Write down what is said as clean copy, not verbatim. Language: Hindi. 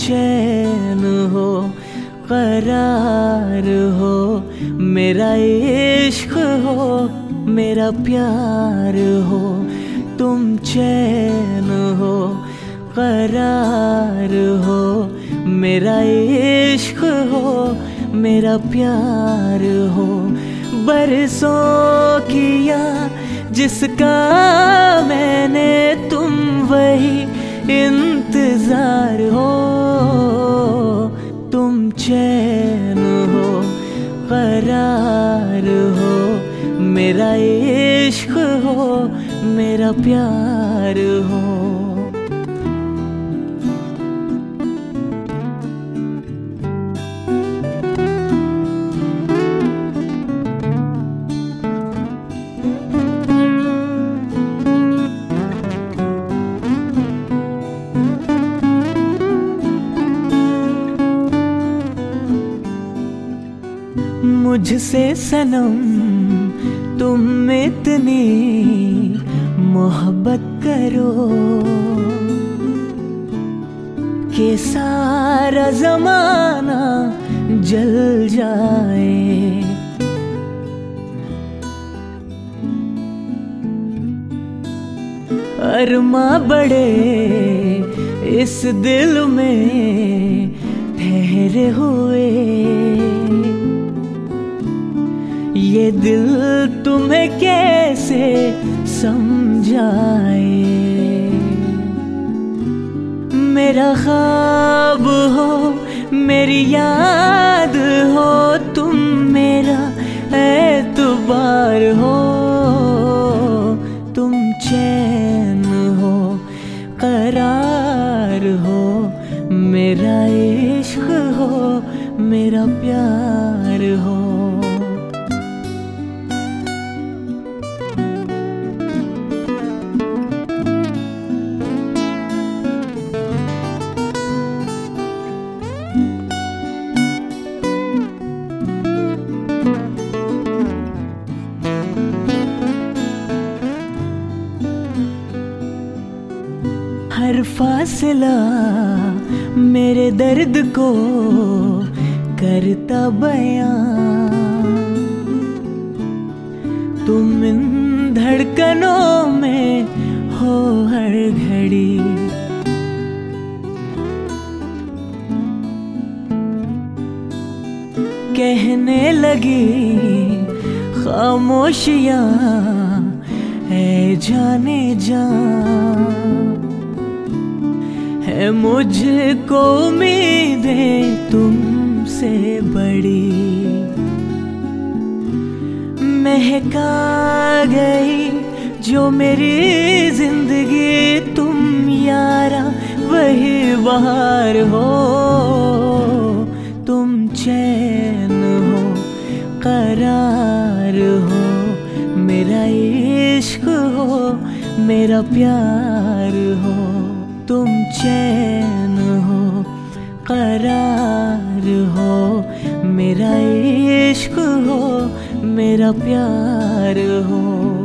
चैन हो, करार हो, मेरा इश्क हो, मेरा प्यार हो। तुम चैन हो, करार हो, मेरा इश्क हो, मेरा प्यार हो। बरसों किया जिसका मैंने, तुम वही इंतजार हो। तुम चैन हो, करार हो, मेरा इश्क हो, मेरा प्यार हो। मुझसे सनम तुम इतनी मोहब्बत करो कि सारा जमाना जल जाए। अरमा बड़े इस दिल में ठहरे हुए, ये दिल तुम्हें कैसे समझाए। मेरा ख्वाब हो, मेरी याद हो, तुम मेरा एतबार हो। तुम चैन हो, करार हो, मेरा इश्क हो, मेरा प्यार हो। हर फासला मेरे दर्द को करता बयां, तुम इन धड़कनों में हो हर घड़ी। कहने लगी खामोशियां है जाने जा, है मुझको उम्मीदें तुमसे बड़ी। महका गई जो मेरी जिंदगी, तुम यारा वही बहार हो। तुम चैन हो, करार हो, मेरा इश्क हो, मेरा प्यार हो। तुम चैन हो, करार हो, मेरा इश्क हो, मेरा प्यार हो।